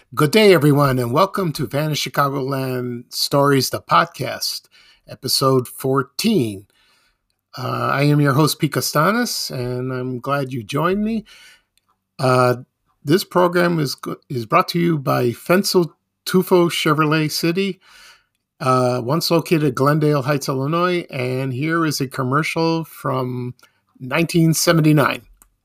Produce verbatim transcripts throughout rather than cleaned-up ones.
Good day, everyone, and welcome to Vanished Chicagoland Stories, the podcast, episode fourteen. Uh, I am your host, Pete Costanis, and I'm glad you joined me. Uh, this program is is brought to you by Fensel Tufo Chevrolet City, uh, once located at Glendale Heights, Illinois, and here is a commercial from nineteen seventy-nine.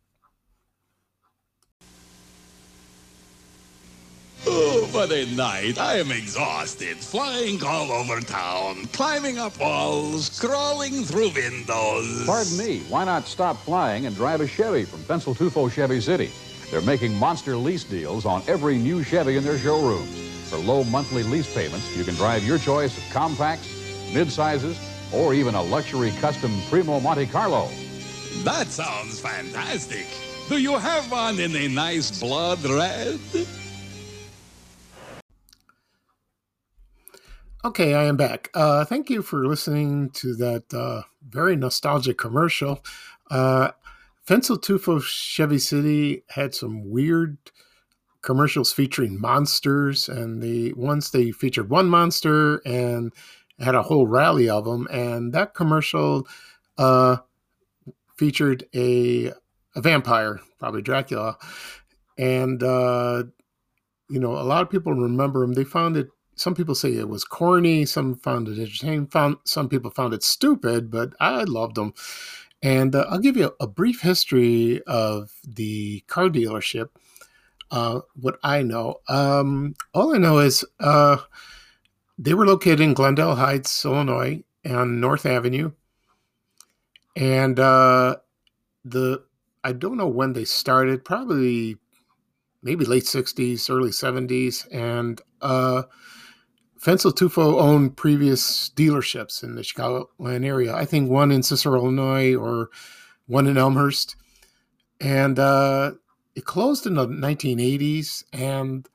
Oh, what a night. I am exhausted. Flying all over town, climbing up walls, crawling through windows. Pardon me, why not stop flying and drive a Chevy from Fensel Tufo Chevy City? They're making monster lease deals on every new Chevy in their showrooms. For low monthly lease payments, you can drive your choice of compacts, mid-sizes, or even a luxury custom Primo Monte Carlo. That sounds fantastic. Do you have one in a nice blood red? Okay, I am back. Uh, thank you for listening to that uh, very nostalgic commercial. Uh, Fensel Tufo Chevy City had some weird commercials featuring monsters, and the once they featured one monster and had a whole rally of them. And that commercial uh, featured a a vampire, probably Dracula, and uh, you know a lot of people remember him. They found it. Some people say it was corny. Some found it entertaining. Found some people found it stupid, but I loved them. And uh, I'll give you a, a brief history of the car dealership. Uh, what I know, um, all I know is uh, they were located in Glendale Heights, Illinois, on North Avenue. And uh, the I don't know when they started. Probably maybe late sixties, early seventies, and uh, Fensel Tufo owned previous dealerships in the Chicagoland area. I think one in Cicero, Illinois, or one in Elmhurst. And uh, it closed in the nineteen eighties. And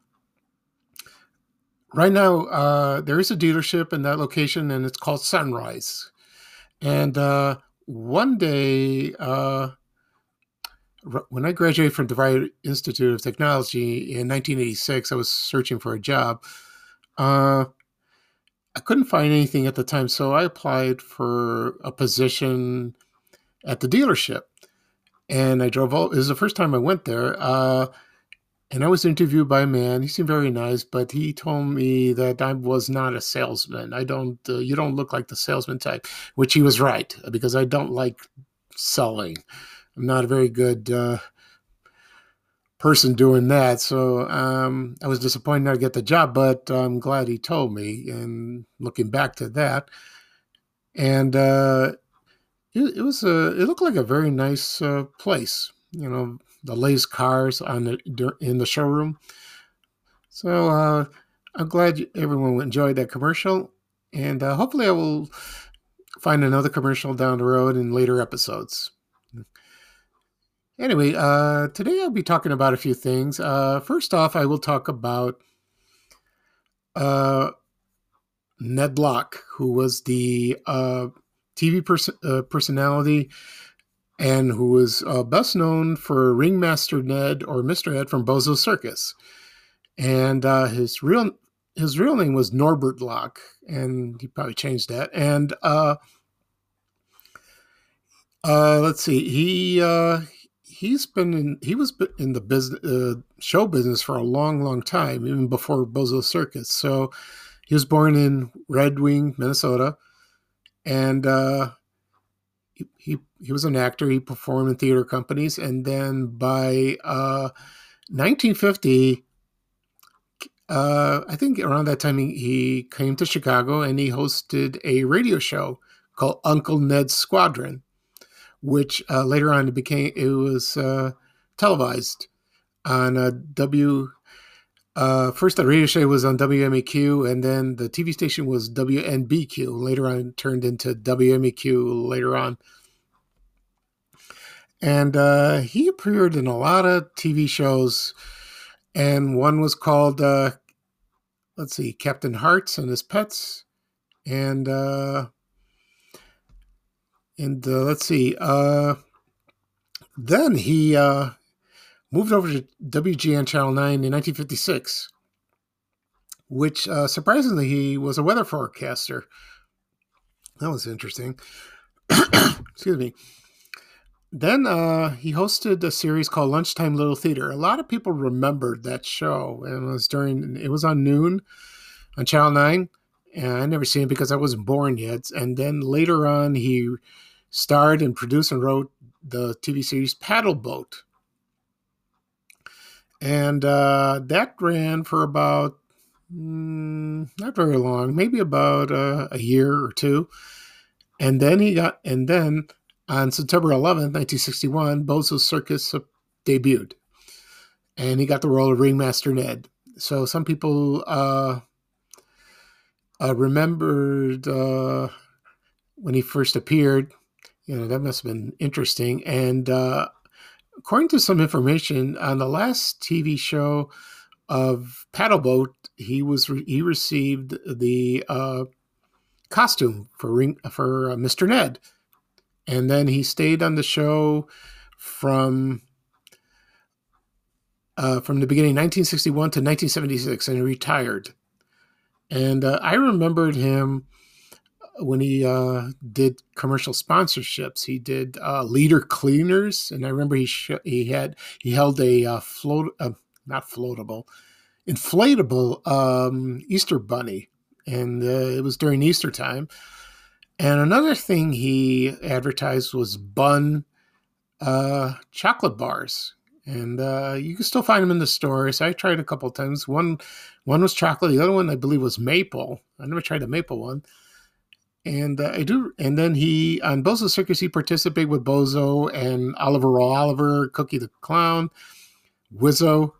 right now, uh, there is a dealership in that location, and it's called Sunrise. And uh, one day, uh, when I graduated from DeVry Institute of Technology in nineteen eighty-six, I was searching for a job. Uh, I couldn't find anything at the time, so I applied for a position at the dealership. And I drove all, it was the first time I went there. Uh, and I was interviewed by a man. He seemed very nice, but he told me that I was not a salesman. I don't, uh, you don't look like the salesman type, which he was right, because I don't like selling. I'm not a very good uh, person doing that. So um, I was disappointed not to get the job, but I'm glad he told me. And looking back to that, and uh, it, it was a, it looked like a very nice uh, place. You know, the latest cars on the in the showroom. So uh, I'm glad everyone enjoyed that commercial, and uh, hopefully I will find another commercial down the road in later episodes. Anyway, uh, today I'll be talking about a few things. Uh, first off, I will talk about uh, Ned Block, who was the uh, T V pers- uh, personality and who was uh, best known for Ringmaster Ned or Mister Ed from Bozo's Circus. And uh, his real his real name was Norbert Block, and he probably changed that. And uh, uh, let's see, he. Uh, He's been in, he was in the business, uh, show business for a long, long time, even before Bozo's Circus. So he was born in Red Wing, Minnesota, and uh, he, he he was an actor. He performed in theater companies, and then by uh, nineteen fifty, uh, I think around that time, he, he came to Chicago and he hosted a radio show called Uncle Ned's Squadron, which uh, later on it became it was uh, televised on uh, W. Uh, first, the radio show was on W M E Q, and then the T V station was W N B Q. Later on, it turned into W M E Q. Later on, and uh, he appeared in a lot of T V shows, and one was called uh, let's see, Captain Hearts and His Pets, and. Uh, And uh, let's see. Uh, then he uh, moved over to W G N Channel nine in nineteen fifty-six. which uh, surprisingly he was a weather forecaster. That was interesting. Excuse me. Then uh, he hosted a series called Lunchtime Little Theater. A lot of people remembered that show, and it was during it was on noon on Channel Nine, and I never seen it because I wasn't born yet. And then later on, he starred and produced and wrote the T V series Paddle Boat, and uh, that ran for about mm, not very long, maybe about uh, a year or two. And then he got, and then on September eleventh, nineteen sixty-one, Bozo's Circus debuted, and he got the role of Ringmaster Ned. So some people uh, uh, remembered uh, when he first appeared. You know, that must have been interesting. And uh, according to some information, on the last T V show of Paddle Boat, he was re- he received the uh, costume for ring for uh, Mister Ned. And then he stayed on the show from uh, from the beginning, nineteen sixty-one to nineteen seventy-six, and he retired. And uh, I remembered him when he uh, did commercial sponsorships. He did uh, Leader Cleaners, and I remember he sh- he had he held a uh, float uh, not floatable, inflatable um, Easter bunny, and uh, it was during Easter time. And another thing he advertised was Bun uh, chocolate bars. And uh, you can still find them in the stores. I tried a couple of times. One one was chocolate. The other one, I believe, was maple. I never tried the maple one. And uh, I do. And then he, on Bozo's Circus, he participated with Bozo and Oliver Roll Oliver, Cookie the Clown, Wizzo.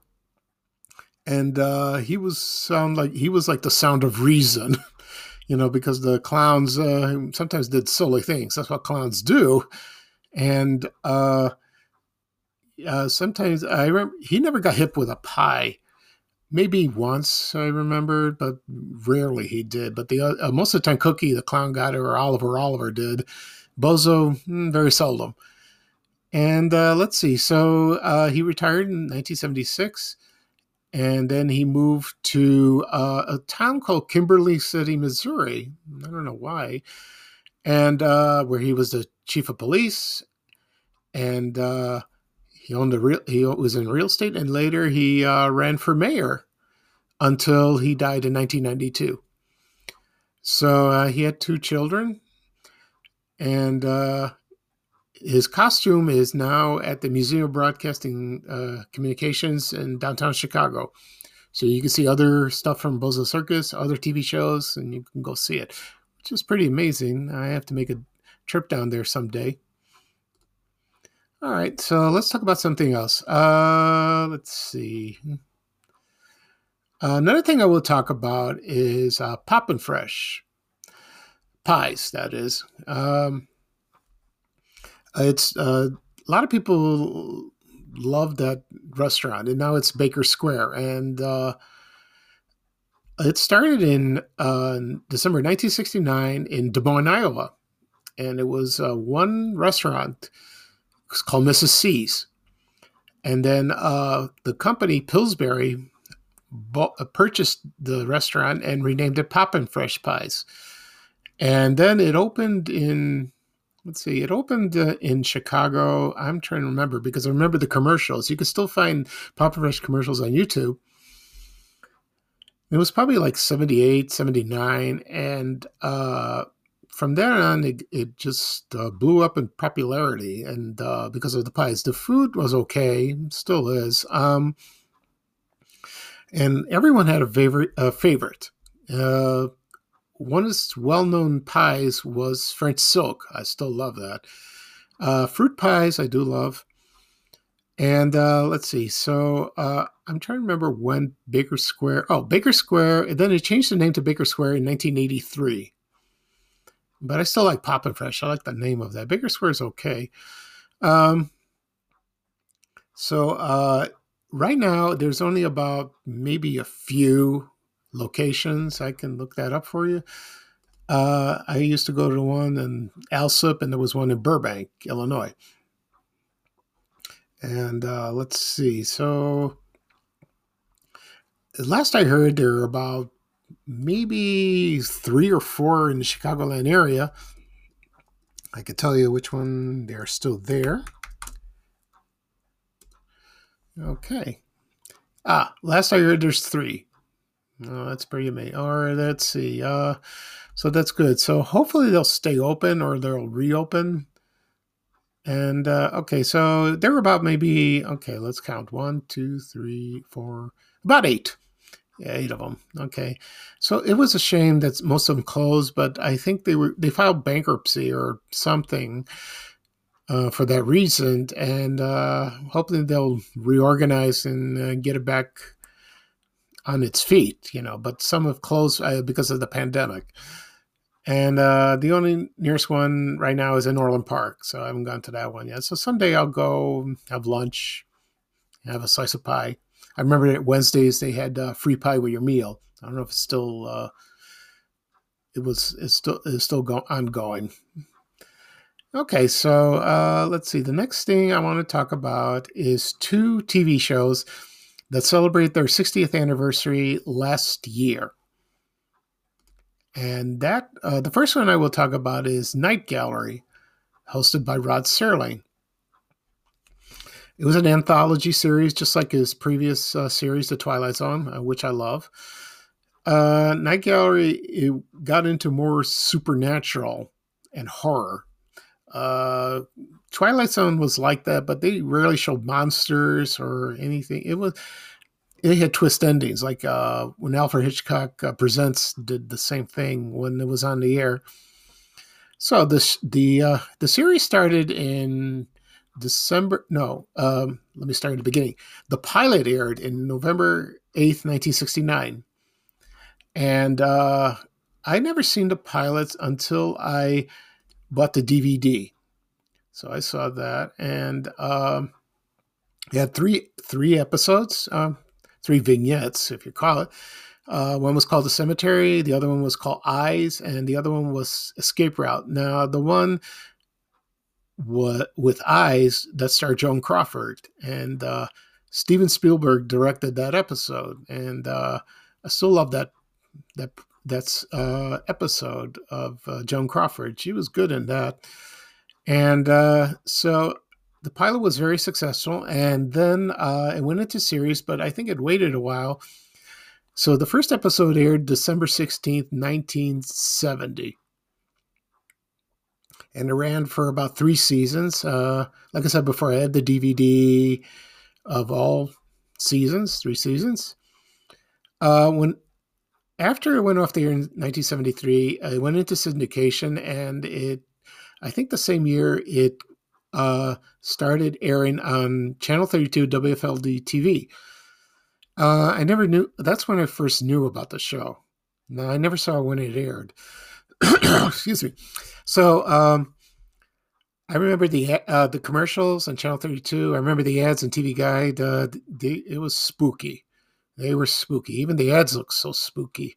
And uh, he was sound like he was like the sound of reason. You know, because the clowns uh, sometimes did silly things. That's what clowns do. And uh, uh, sometimes I remember he never got hit with a pie. Maybe once I remember, but rarely he did. But the uh, most of the time, Cookie the Clown got it, or Oliver Oliver did. Bozo, mm, very seldom. And uh, let's see. So uh, he retired in nineteen seventy-six. And then he moved to uh, a town called Kimberly City, Missouri. I don't know why. And uh, where he was the chief of police. And uh, he owned a real, he was in real estate. And later he uh, ran for mayor until he died in nineteen ninety-two. So uh, he had two children. And uh, his costume is now at the Museum of Broadcasting uh, Communications in downtown Chicago. So you can see other stuff from Bozo Circus, other T V shows, and you can go see it, which is pretty amazing. I have to make a trip down there someday. All right, so let's talk about something else. Uh, let's see. Uh, another thing I will talk about is uh, Poppin' Fresh pies, that is. Um, It's uh, a lot of people love that restaurant, and now it's Baker Square. And uh, it started in uh, December nineteen sixty-nine in Des Moines, Iowa, and it was uh, one restaurant called Missus C's. And then uh, the company Pillsbury bought, uh, purchased the restaurant and renamed it Poppin' Fresh Pies. And then it opened in. Let's see, it opened uh, in Chicago. I'm trying to remember because I remember the commercials. You can still find Poppin' Fresh commercials on YouTube. It was probably like seventy-eight, seventy-nine. And uh, from there on, it, it just uh, blew up in popularity. And uh, because of the pies, the food was okay, still is. Um, and everyone had a favorite. A favorite. Uh, One of his well-known pies was French silk. I still love that. Uh, fruit pies, I do love. And uh, let's see. So uh, I'm trying to remember when Baker Square. Oh, Baker Square. And then it changed the name to Baker Square in nineteen eighty-three. But I still like Poppin' Fresh. I like the name of that. Baker Square is okay. Um, so uh, right now, there's only about maybe a few locations. I can look that up for you. Uh, I used to go to one in Alsip, and there was one in Burbank, Illinois. And uh, let's see. So last I heard, there were about maybe three or four in the Chicagoland area. I could tell you which one they're still there. Okay. Ah, last I heard there's three. Oh, that's pretty amazing. Or let's see. Uh, so that's good. So hopefully they'll stay open or they'll reopen. And uh, okay, so there were about maybe, okay, let's count. One, two, three, four, about eight. Yeah, eight of them. Okay. So it was a shame that most of them closed, but I think they were they filed bankruptcy or something uh, for that reason. And uh, hopefully they'll reorganize and uh, get it back on its feet, you know, but some have closed uh, because of the pandemic. And uh, the only nearest one right now is in Orland Park, so I haven't gone to that one yet. So someday I'll go have lunch, have a slice of pie. I remember that Wednesdays they had uh, free pie with your meal. I don't know if it's still, uh, it was, it's still, it's still go- ongoing. Okay, so uh, let's see. The next thing I want to talk about is two T V shows that celebrate their sixtieth anniversary last year. And that uh, the first one I will talk about is Night Gallery, hosted by Rod Serling. It was an anthology series, just like his previous uh, series, The Twilight Zone, uh, which I love. Uh, Night Gallery it got into more supernatural and horror. Uh, Twilight Zone was like that, but they rarely showed monsters or anything. It was it had twist endings, like uh, when Alfred Hitchcock uh, Presents did the same thing when it was on the air. So this the uh, the series started in December. No, um, let me start at the beginning. The pilot aired in November eighth, nineteen sixty-nine, and uh, I never seen the pilot until I bought the D V D. So I saw that, and um, it had three three episodes, um, three vignettes, if you call it. Uh, one was called The Cemetery, the other one was called Eyes, and the other one was Escape Route. Now, the one wa- with Eyes, that starred Joan Crawford, and uh, Steven Spielberg directed that episode, and uh, I still love that that that's uh, episode of uh, Joan Crawford. She was good in that. And uh, so the pilot was very successful, and then uh, it went into series, but I think it waited a while. So the first episode aired December sixteenth, nineteen seventy. And it ran for about three seasons. Uh, like I said before, I had the D V D of all seasons, three seasons. Uh, when After it went off the air in nineteen seventy-three, it went into syndication, and it I think the same year it uh, started airing on Channel thirty-two W F L D T V. Uh, I never knew. That's when I first knew about the show. No, I never saw it when it aired. Excuse me. So um, I remember the uh, the commercials on Channel thirty-two. I remember the ads on T V Guide. Uh, they, it was spooky. They were spooky. Even the ads looked so spooky.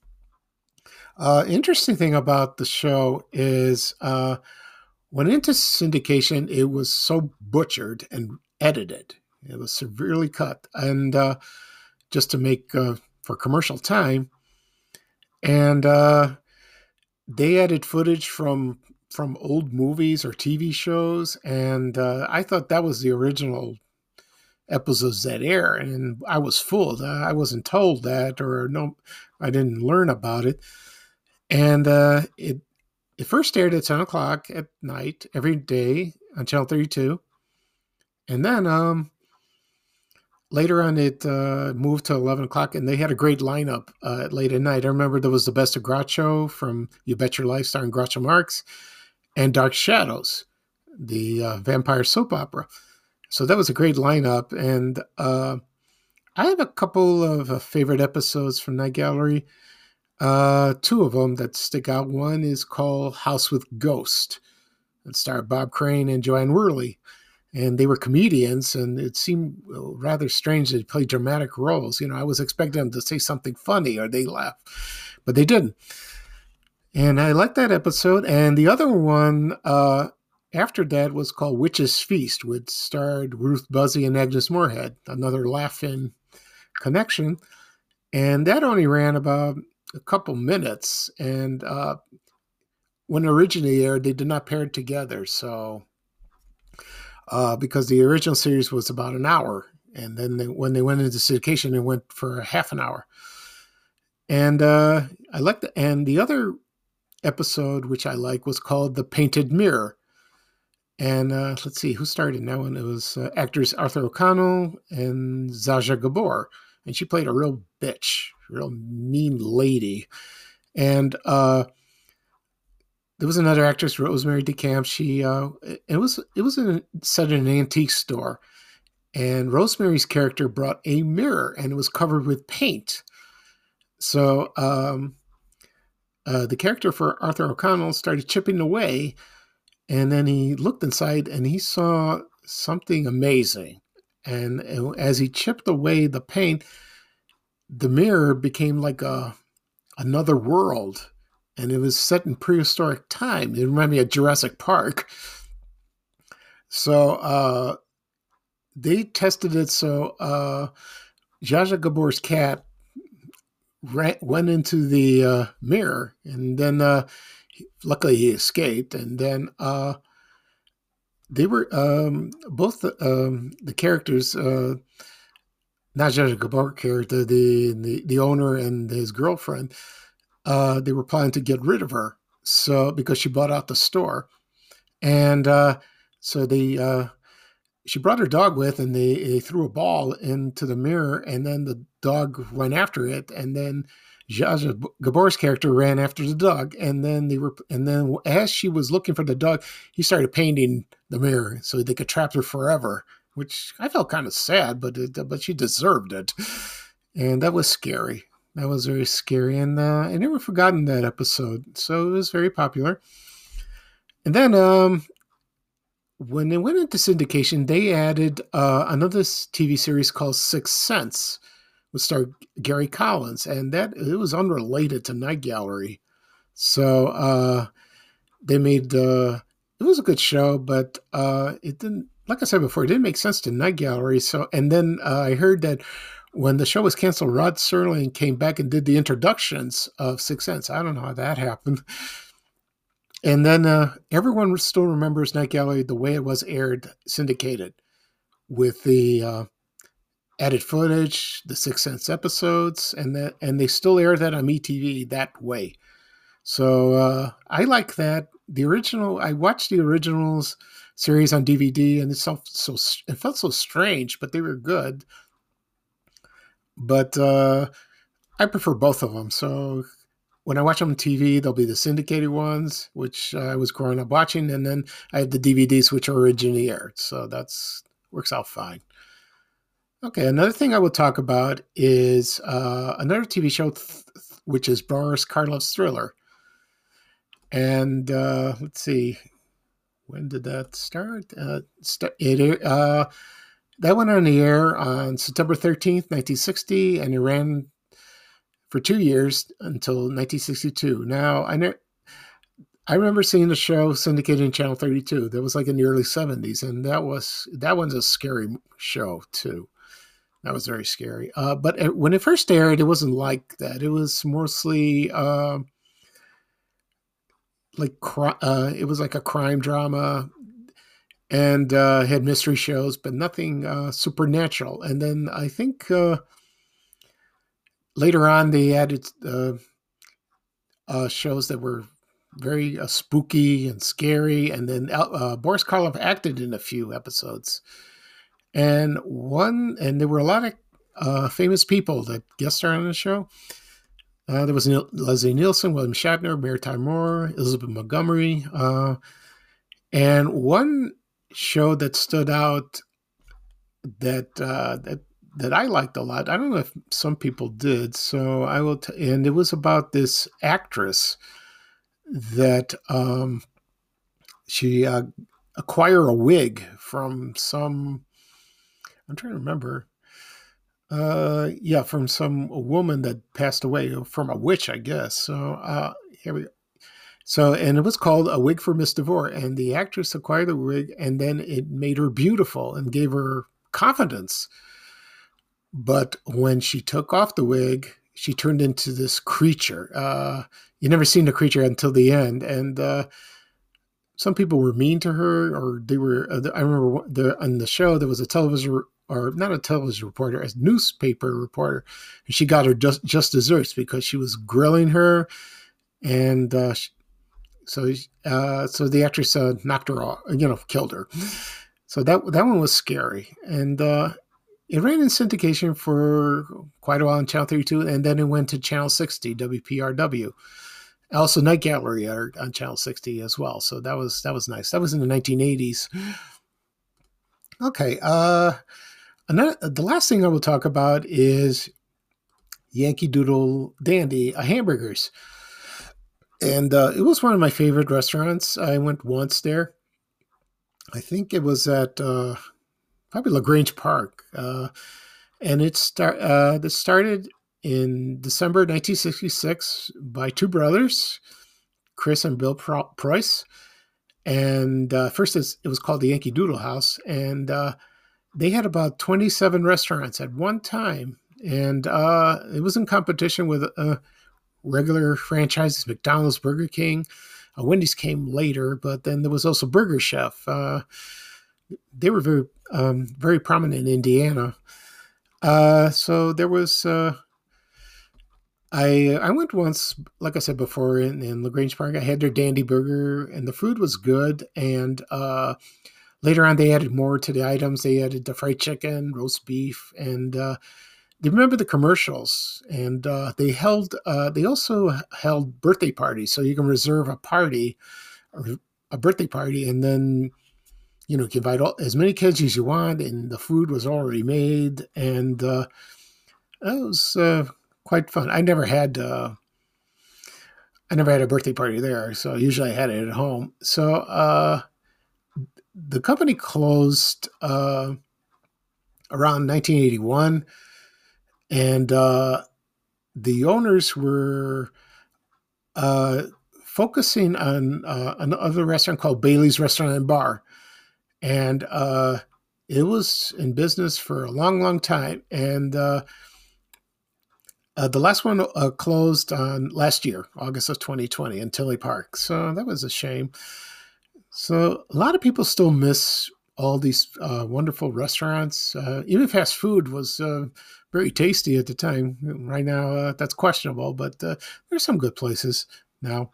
Uh, interesting thing about the show is uh, when into syndication, it was so butchered and edited. It was severely cut, and uh, just to make uh, for commercial time. And uh, they added footage from from old movies or T V shows, and uh, I thought that was the original episodes that air, and I was fooled. I wasn't told that, or no, I didn't learn about it. And uh, it it first aired at ten o'clock at night every day on Channel thirty-two, and then um, later on it uh, moved to eleven o'clock, and they had a great lineup uh, late at night. I remember there was The Best of Groucho from You Bet Your Life, starring Groucho Marx, and Dark Shadows, the uh, vampire soap opera. So that was a great lineup, and uh, I have a couple of uh, favorite episodes from Night Gallery. Uh, two of them that stick out. One is called House with Ghost. It starred Bob Crane and Joanne Worley. And they were comedians, and it seemed rather strange that they played dramatic roles. You know, I was expecting them to say something funny or they laugh, but they didn't. And I liked that episode. And the other one uh, after that was called Witch's Feast, which starred Ruth Buzzy and Agnes Moorehead, another laugh-in connection. And that only ran about a couple minutes, and uh, when it originally aired, they did not pair it together. So, uh, because the original series was about an hour, and then they, when they went into syndication, it went for half an hour. And uh, I liked the, and the other episode, which I like, was called The Painted Mirror. And uh, let's see, who starred in that one? It was uh, actors Arthur O'Connell and Zsa Zsa Gabor. And she played a real bitch, real mean lady. And uh, there was another actress, Rosemary DeCamp. She uh, it was it was in, set in an antique store, and Rosemary's character brought a mirror, and it was covered with paint. So um, uh, the character for Arthur O'Connell started chipping away, and then he looked inside, and he saw something amazing. And as he chipped away the paint, the mirror became like a another world. And it was set in prehistoric time. It reminded me of Jurassic Park. So uh, they tested it. So uh, Zsa Zsa Gabor's cat ran, went into the uh, mirror, and then uh, luckily he escaped. And then uh, they were um, both the, um, the characters, uh, not Zsa Zsa Gabor character, the, the the owner and his girlfriend. Uh, they were planning to get rid of her, so because she bought out the store, and uh, so they uh, she brought her dog with, and they, they threw a ball into the mirror, and then the dog ran after it, and then Zsa Zsa Gabor's character ran after the dog, and then they were, and then as she was looking for the dog, he started painting the mirror so they could trap her forever, which I felt kind of sad, but it, but she deserved it, and that was scary. That was very scary, and uh, I never forgotten that episode. So it was very popular. And then um, when they went into syndication, they added uh, another T V series called Sixth Sense, which starred Gary Collins, and that it was unrelated to Night Gallery. So uh, they made uh, it was a good show, but uh, it didn't. Like I said before, it didn't make sense to Night Gallery. So, and then uh, I heard that when the show was canceled, Rod Serling came back and did the introductions of Sixth Sense. I don't know how that happened. And then uh, everyone still remembers Night Gallery the way it was aired, syndicated, with the uh, added footage, the Sixth Sense episodes, and that, and they still air that on M T V that way. So uh, I like that. The original, I watched the originals series on D V D, and it felt so, it felt so strange, but they were good. But uh, I prefer both of them. So when I watch them on T V, there'll be the syndicated ones, which I was growing up watching, and then I have the D V Ds, which are originally aired. So that's works out fine. Okay, another thing I will talk about is uh, another T V show, th- which is Boris Karloff's Thriller. And uh, let's see, when did that start? Uh, st- it uh, That went on the air on September thirteenth, nineteen sixty, and it ran for two years until nineteen sixty-two. Now, I know, I remember seeing the show syndicated in Channel thirty-two. That was like in the early seventies, and that was that one's a scary show too. That was very scary. Uh, but it, when it first aired, it wasn't like that. It was mostly uh, like uh, it was like a crime drama. And uh, had mystery shows, but nothing uh, supernatural. And then I think uh, later on they added uh, uh, shows that were very uh, spooky and scary. And then uh, Boris Karloff acted in a few episodes. And one, and there were a lot of uh, famous people that guest starred on the show. Uh, there was Neil, Leslie Nielsen, William Shatner, Mary Tyler Moore, Elizabeth Montgomery, uh, and one show that stood out that uh, that that I liked a lot. I don't know if some people did. So I will, t- and it was about this actress that um, she uh, acquired a wig from some. I'm trying to remember. Uh, yeah, from some woman that passed away, from a witch, I guess. So uh, here we go. So, and it was called A Wig for Miss DeVore, and the actress acquired the wig, and then it made her beautiful and gave her confidence. But when she took off the wig, she turned into this creature. Uh, you never seen the creature until the end, and uh, some people were mean to her, or they were. Uh, I remember the, on the show there was a television, or not a television reporter, a newspaper reporter, and she got her just just desserts because she was grilling her, and uh, she, so uh, so the actress uh, knocked her off, you know, killed her. So that that one was scary, and uh, it ran in syndication for quite a while on Channel thirty-two, and then it went to Channel sixty, W P R W. Also, Night Gallery on Channel sixty as well. So that was that was nice. That was in the nineteen eighties. Okay, uh, another, the last thing I will talk about is Yankee Doodle Dandy uh, hamburgers, and uh, it was one of my favorite restaurants. I went once there. I think it was at uh, probably LaGrange Park, uh, and it start uh, it started in December nineteen sixty-six by two brothers, Chris and Bill Price. And uh, first it was called the Yankee Doodle House, and uh, they had about twenty-seven restaurants at one time, and uh, it was in competition with uh, regular franchises, McDonald's, Burger King. Uh, Wendy's came later, but then there was also Burger Chef. Uh, they were very, um, very prominent in Indiana. Uh, so there was, uh, I I went once, like I said before, in, in LaGrange Park. I had their Dandy Burger, and the food was good. And uh, later on, they added more to the items. They added the fried chicken, roast beef, and uh, they remember the commercials. And uh, they held, uh, they also held birthday parties, so you can reserve a party, or a birthday party, and then you know, you can invite all, as many kids as you want, and the food was already made, and uh, it was uh, quite fun. I never had, uh, I never had a birthday party there, so usually I had it at home. So uh, the company closed uh, around nineteen eighty-one, and uh, the owners were uh, focusing on uh, another restaurant called Bailey's Restaurant and Bar. And uh, it was in business for a long, long time. And uh, uh, the last one uh, closed on last year, August of twenty twenty, in Tinley Park. So that was a shame. So a lot of people still miss all these uh, wonderful restaurants. Uh, even fast food was uh, very tasty at the time. Right now, uh, that's questionable, but uh, there's some good places now.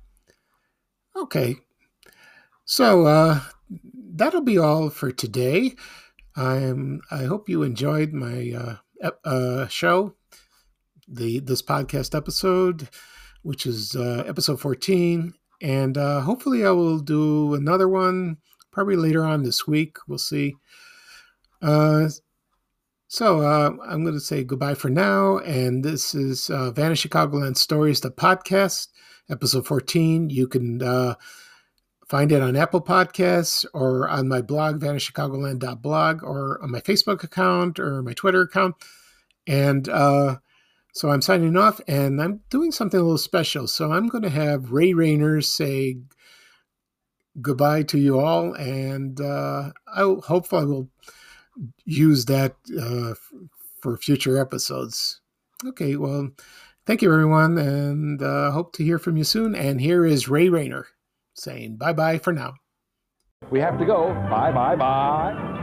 Okay. So, uh, that'll be all for today. I'm, I hope you enjoyed my uh, uh, show, the this podcast episode, which is uh, episode fourteen. And uh, hopefully I will do another one probably later on this week. We'll see. Uh, so uh, I'm going to say goodbye for now. And this is uh, Vanish Chicagoland Stories, the podcast, episode fourteen. You can uh, find it on Apple Podcasts or on my blog, vanish chicagoland dot blog, or on my Facebook account or my Twitter account. And uh, so I'm signing off, and I'm doing something a little special. So I'm going to have Ray Rayner say goodbye to you all, and uh, I hopefully I will use that uh, for future episodes. Okay, well, thank you, everyone, and uh, hope to hear from you soon. And here is Ray Rayner saying bye-bye for now. We have to go. Bye, bye, bye.